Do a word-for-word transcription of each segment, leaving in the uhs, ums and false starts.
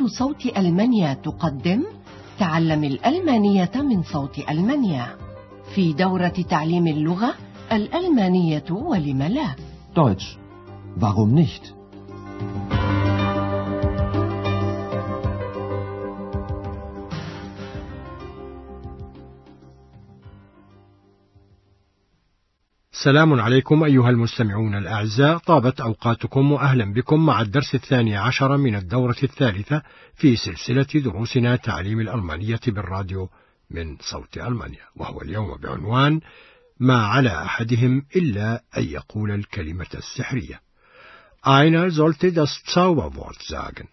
إذاعة صوت ألمانيا تقدم تعلم الألمانية من صوت ألمانيا في دورة تعليم اللغة الألمانية ولم لا. Deutsch. Warum nicht? السلام عليكم أيها المستمعون الأعزاء، طابت أوقاتكم وأهلا بكم مع الدرس الثاني عشر من الدورة الثالثة في سلسلة دروسنا تعليم الألمانية بالراديو من صوت ألمانيا، وهو اليوم بعنوان ما على أحدهم إلا أن يقول الكلمة السحرية. Einer sollte das Zauberwort sagen.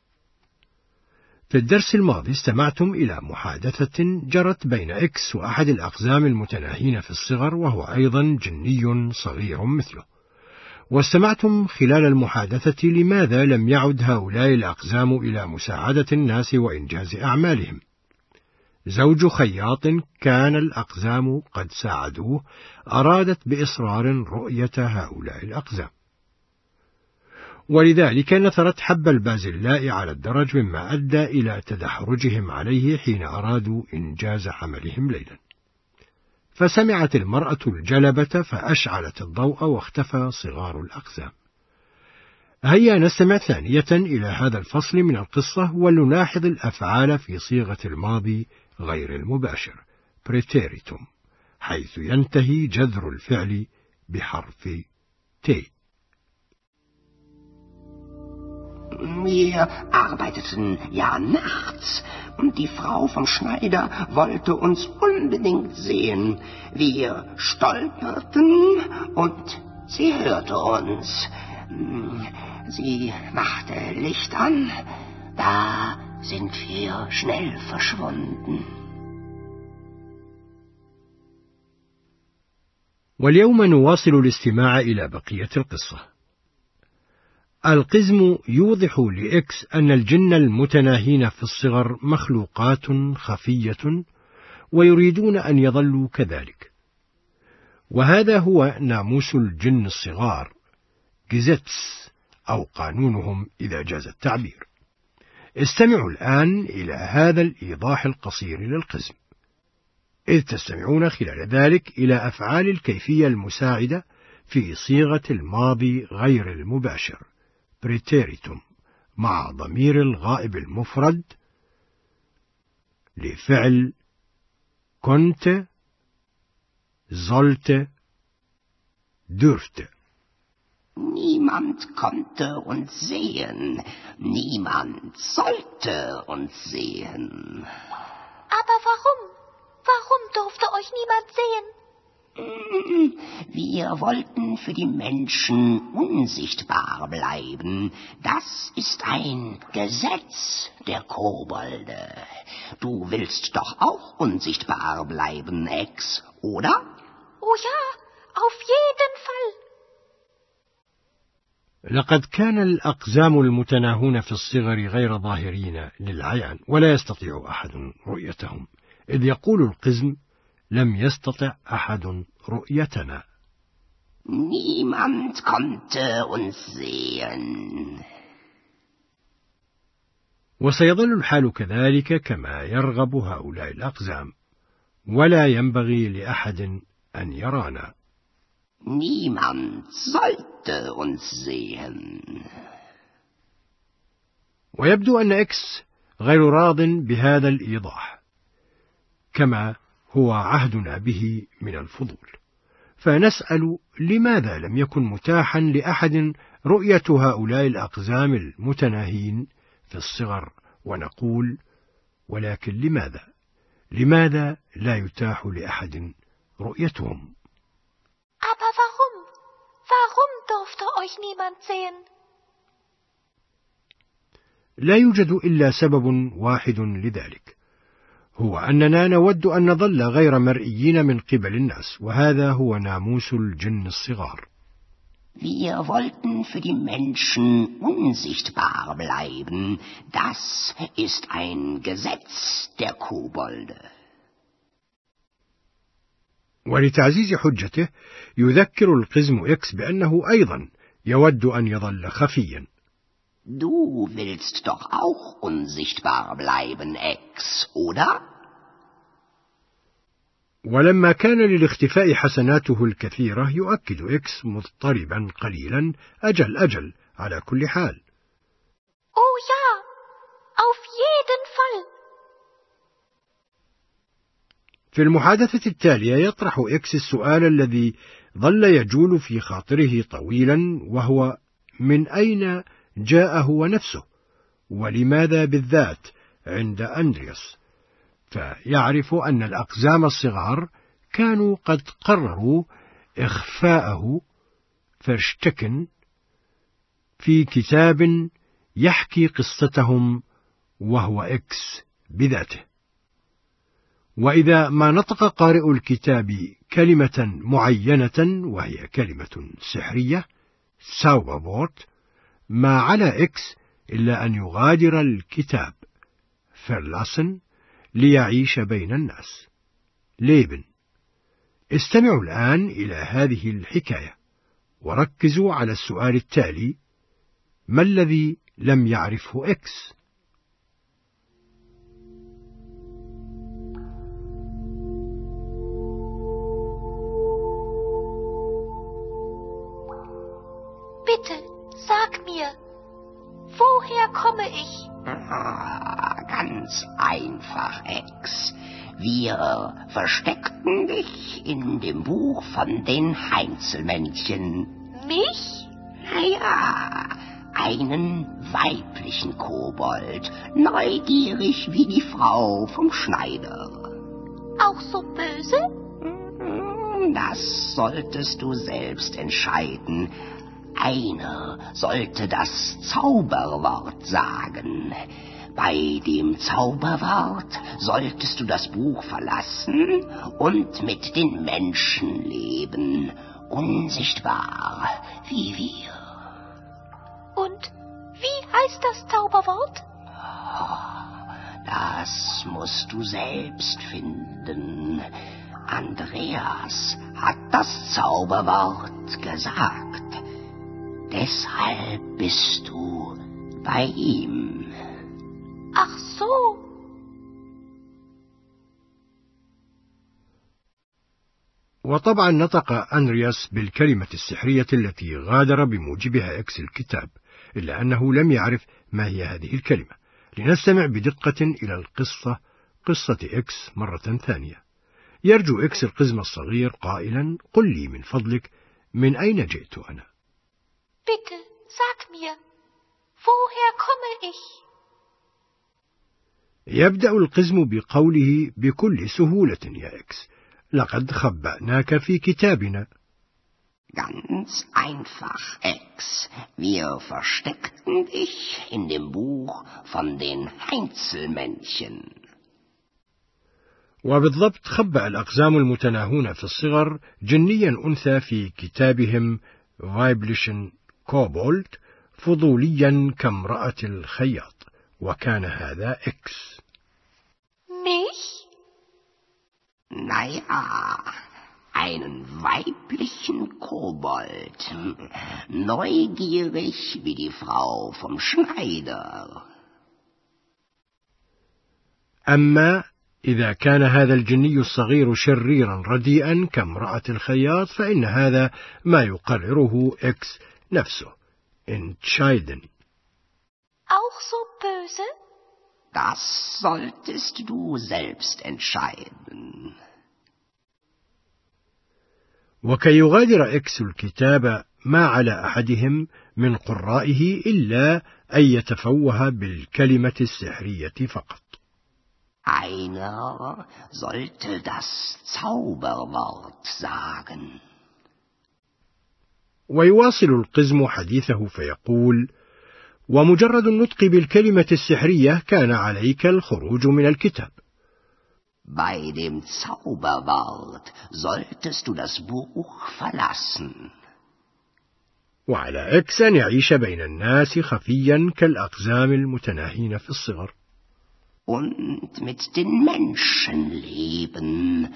في الدرس الماضي استمعتم إلى محادثة جرت بين إكس وأحد الأقزام المتناهين في الصغر، وهو أيضا جني صغير مثله. واستمعتم خلال المحادثة لماذا لم يعد هؤلاء الأقزام إلى مساعدة الناس وإنجاز أعمالهم. زوج خياط كان الأقزام قد ساعدوه أرادت بإصرار رؤية هؤلاء الأقزام، ولذلك نثرت حب البازلاء على الدرج، مما أدى إلى تدحرجهم عليه حين أرادوا إنجاز عملهم ليلا. فسمعت المرأة الجلبة فأشعلت الضوء واختفى صغار الأقزام. هيا نستمع ثانية إلى هذا الفصل من القصة ولنلاحظ الأفعال في صيغة الماضي غير المباشر preteritum، حيث ينتهي جذر الفعل بحرف T. Wir arbeiteten ja nachts und die Frau vom Schneider wollte uns unbedingt sehen. Wir stolperten und sie hörte uns. Sie machte Licht an, da sind wir schnell verschwunden. واليوم نواصل الاستماع إلى بقية القصة. القزم يوضح لإكس أن الجن المتناهين في الصغر مخلوقات خفية ويريدون أن يظلوا كذلك، وهذا هو ناموس الجن الصغار Gesetz أو قانونهم إذا جاز التعبير. استمعوا الآن إلى هذا الإيضاح القصير للقزم، إذ تستمعون خلال ذلك إلى أفعال الكيفية المساعدة في صيغة الماضي غير المباشر preteritum مع ضمير الغائب المفرد لفعل konnte sollte dürfte. Niemand konnte uns sehen, niemand sollte uns sehen. Aber warum? Warum durfte euch niemand sehen? Wir wollten für die Menschen unsichtbar bleiben. Das ist ein Gesetz der Kobolde. Du willst doch auch unsichtbar bleiben, Ex, oder? Oh ja, auf jeden Fall. لقد كان الأقزام المتناهون في الصغر غير ظاهرين للعيان، ولا يستطيع أحد رؤيتهم، إذ يقول القزم لم يستطع أحد رؤيتنا. Niemand konnte uns sehen. وسيظل الحال كذلك كما يرغب هؤلاء الأقزام، ولا ينبغي لأحد أن يرانا. Niemand sollte uns sehen. ويبدو أن إكس غير راض بهذا الإيضاح، كما هو عهدنا به من الفضول، فنسأل لماذا لم يكن متاحا لأحد رؤية هؤلاء الأقزام المتناهين في الصغر، ونقول ولكن لماذا؟ لماذا لا يتاح لأحد رؤيتهم؟ Aber warum? Warum durfte euch niemand sehen? لا يوجد إلا سبب واحد لذلك، هو أننا نود أن نظل غير مرئيين من قبل الناس، وهذا هو ناموس الجن الصغار. Wir wollten für die Menschen unsichtbar bleiben. Das ist ein Gesetz der Kobolde. ولتعزيز حجته يذكر القزم إكس بأنه أيضا يود أن يظل خفيا، Du willst doch auch unsichtbar bleiben, Ex, oder? ولما كان للاختفاء حسناته الكثيرة يؤكد إكس مضطربا قليلا: أجل أجل على كل حال. Oh ja, auf jeden Fall. في المحادثة التالية يطرح إكس السؤال الذي ظل يجول في خاطره طويلا، وهو: من أين جاء هو نفسه؟ ولماذا بالذات عند أندرياس؟ فيعرف أن الأقزام الصغار كانوا قد قرروا إخفاءه فرشتكن في كتاب يحكي قصتهم، وهو إكس بذاته. وإذا ما نطق قارئ الكتاب كلمة معينة وهي كلمة سحرية ساوبابورت، ما على إكس إلا أن يغادر الكتاب فرلاسن ليعيش بين الناس. ليبن. استمعوا الآن إلى هذه الحكاية وركزوا على السؤال التالي: ما الذي لم يعرفه إكس؟ Bitte, sag mir, woher komme ich? Ah, ganz einfach, Ex. Wir versteckten dich in dem Buch von den Heinzelmännchen. Mich? Ja, einen weiblichen Kobold, neugierig wie die Frau vom Schneider. Auch so böse? Das solltest du selbst entscheiden. Einer sollte das Zauberwort sagen. Bei dem Zauberwort solltest du das Buch verlassen und mit den Menschen leben, unsichtbar wie wir. Und wie heißt das Zauberwort? Das musst du selbst finden. Andreas hat das Zauberwort gesagt. Deshalb bist du bei ihm. Ach so. وطبعا نطق أندرياس بالكلمة السحرية التي غادر بموجبها إكس الكتاب، إلا أنه لم يعرف ما هي هذه الكلمة. لنستمع بدقة إلى القصة، قصة إكس مرة ثانية. يرجو إكس القزم الصغير قائلا: قل لي من فضلك، من أين جئت أنا؟ Bitte, sag mir, woher komme ich? يبدأ القزم بقوله بكل سهولة: يا إكس، لقد خبأناك في كتابنا. Ganz einfach, Ex. Wir versteckten dich in dem Buch von den Heinzelmännchen. وبالضبط خبأ الأقزام المتناهون في الصغر جنيا أنثى في كتابهم فايبليشن كوبولد فضوليا كامرأة الخياط، وكان هذا إكس. Mich? Naja, einen weiblichen Kobold, neugierig wie die Frau vom Schneider. أما إذا كان هذا الجني الصغير شريرا رديئا كامرأة الخياط، فإن هذا ما يقرره إكس نفسه. entscheiden. Auch so böse? Das solltest du selbst entscheiden. وكي يغادر إكس الكتاب ما على أحدهم من قرائه إلا أن يتفوه بالكلمة السحرية فقط. Einer sollte das Zauberwort sagen. ويواصل القزم حديثه فيقول: ومجرد النطق بالكلمة السحرية كان عليك الخروج من الكتاب. Bei dem Zauberwort solltest du das Buch verlassen. وعلى إكس أن يعيش بين الناس خفيا كالأقزام المتناهين في الصغر. Und mit den Menschen leben,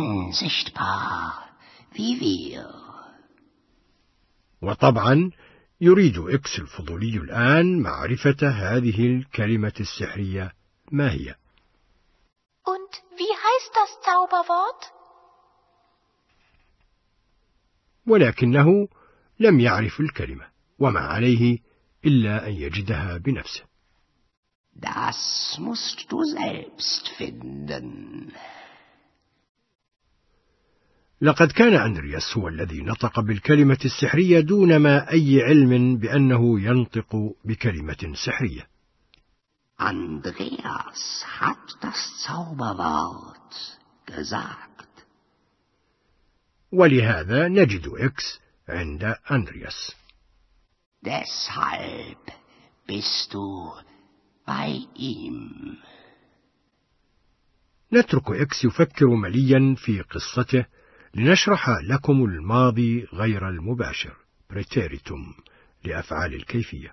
unsichtbar wie wir. وطبعا يريد إكس الفضولي الآن معرفة هذه الكلمة السحرية ما هي. Und wie heißt das Zauberwort? ولكنه لم يعرف الكلمة، وما عليه إلا أن يجدها بنفسه. Das musst du selbst finden. لقد كان أندرياس هو الذي نطق بالكلمة السحرية دون ما أي علم بأنه ينطق بكلمة سحرية. Andreas hat das Zauberwort gesagt. ولهذا نجد إكس عند أندرياس. Deshalb bist du bei ihm. نترك إكس يفكر مليا في قصته لنشرح لكم الماضي غير المباشر بريتيريتوم لأفعال الكيفية.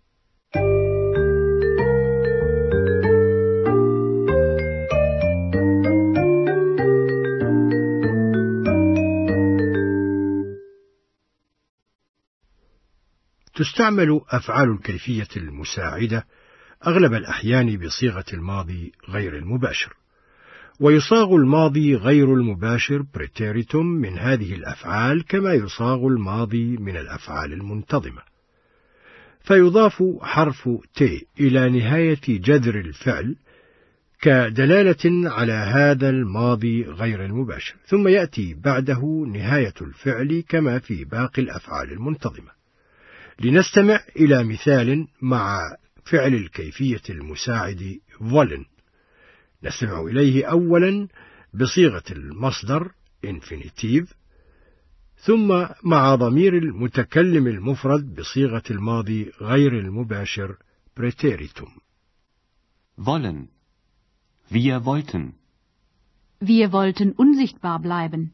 تستعمل أفعال الكيفية المساعدة أغلب الأحيان بصيغة الماضي غير المباشر، ويصاغ الماضي غير المباشر بريتيريتوم من هذه الأفعال كما يصاغ الماضي من الأفعال المنتظمة، فيضاف حرف ت إلى نهاية جذر الفعل كدلالة على هذا الماضي غير المباشر، ثم يأتي بعده نهاية الفعل كما في باقي الأفعال المنتظمة. لنستمع إلى مثال مع فعل الكيفية المساعد wollen. نستمع إليه أولا بصيغة المصدر infinitive، ثم مع ضمير المتكلم المفرد بصيغة الماضي غير المباشر Präteritum. Wollen. Wir wollten. Wir wollten unsichtbar bleiben.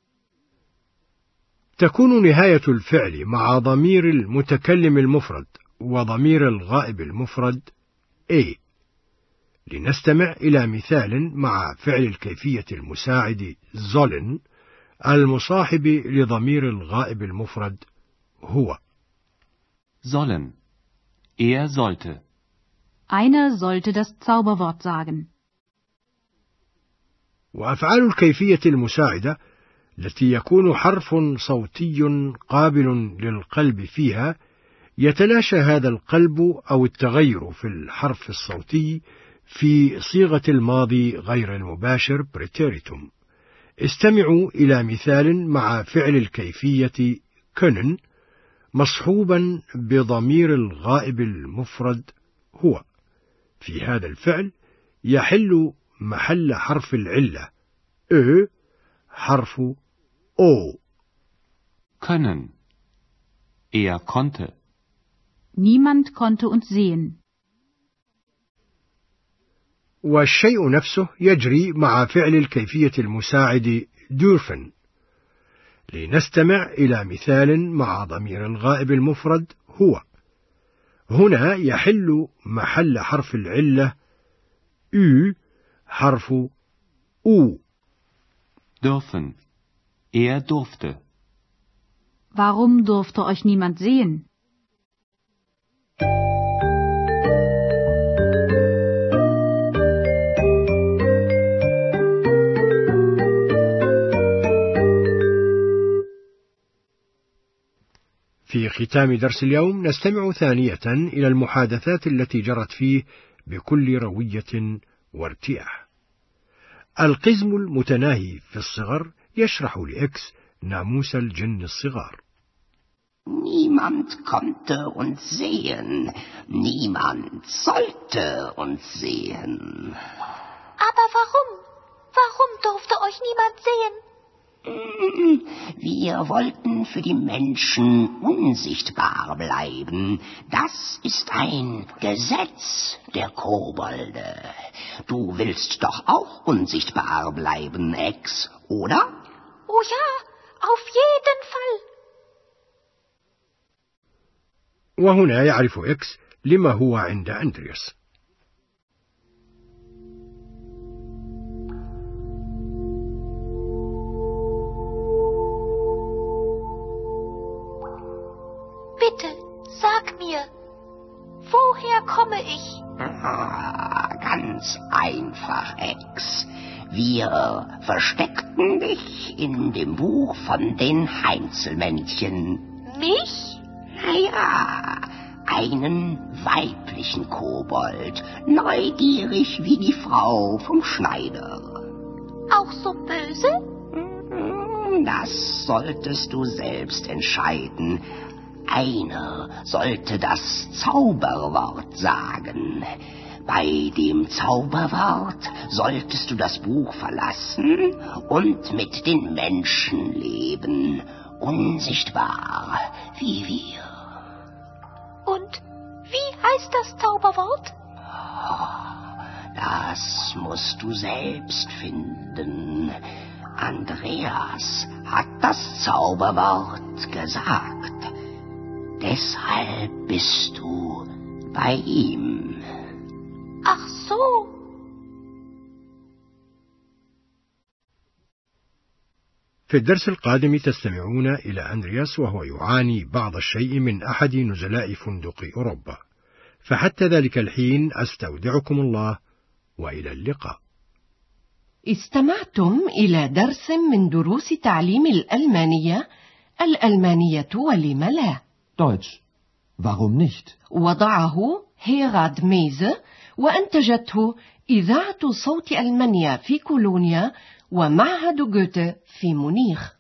تكون نهاية الفعل مع ضمير المتكلم المفرد وضمير الغائب المفرد A. لنستمع إلى مثال مع فعل الكيفية المساعد sollen المصاحب لضمير الغائب المفرد هو. Sollen. Er sollte. Einer sollte das Zauberwort sagen. وأفعال الكيفية المساعدة التي يكون حرف صوتي قابل للقلب فيها يتلاشى هذا القلب أو التغير في الحرف الصوتي في صيغة الماضي غير المباشر بريتيريتوم. استمعوا إلى مثال مع فعل الكيفية können مصحوبا بضمير الغائب المفرد هو. في هذا الفعل يحل محل حرف العلة ö حرف O. Können. Er konnte. Niemand konnte uns sehen. والشيء نفسه يجري مع فعل الكيفية المساعد dürfen. لنستمع إلى مثال مع ضمير الغائب المفرد هو. هنا يحل محل حرف العلة ü حرف U. Dürfen. Er durfte. Warum durfte euch niemand sehen? في ختام درس اليوم نستمع ثانية إلى المحادثات التي جرت فيه بكل روية وارتياح. القزم المتناهي في الصغر يشرح لإكس ناموس الجن الصغار. Niemand konnte uns sehen. Niemand sollte uns sehen. Aber warum? Warum durfte euch niemand sehen? Wir wollten für die Menschen unsichtbar bleiben. Das ist ein Gesetz der Kobolde. Du willst doch auch unsichtbar bleiben, Ex, oder? Oh ja, auf jeden Fall. وهنا يعرف إكس لما هو عند أندرياس. Bitte, komme ich? Ah, ganz einfach, Ex. Wir versteckten dich in dem Buch von den Heinzelmännchen. Mich? Naja, einen weiblichen Kobold, neugierig wie die Frau vom Schneider. Auch so böse? Das solltest du selbst entscheiden. Einer sollte das Zauberwort sagen. Bei dem Zauberwort solltest du das Buch verlassen und mit den Menschen leben, unsichtbar wie wir. Und wie heißt das Zauberwort? Das musst du selbst finden. Andreas hat das Zauberwort gesagt. Deshalb bist du bei ihm. Ach so. في الدرس القادم تستمعون إلى أندرياس وهو يعاني بعض الشيء من أحد نزلاء فندق أوروبا. فحتى ذلك الحين أستودعكم الله وإلى اللقاء. استمعتم إلى درس من دروس تعليم الألمانية. الألمانية ولم لا. Deutsch. Warum nicht? وضعه هيراد ميزه وأنتجته إذاعة صوت ألمانيا في كولونيا ومعهد جوته في مونيخ.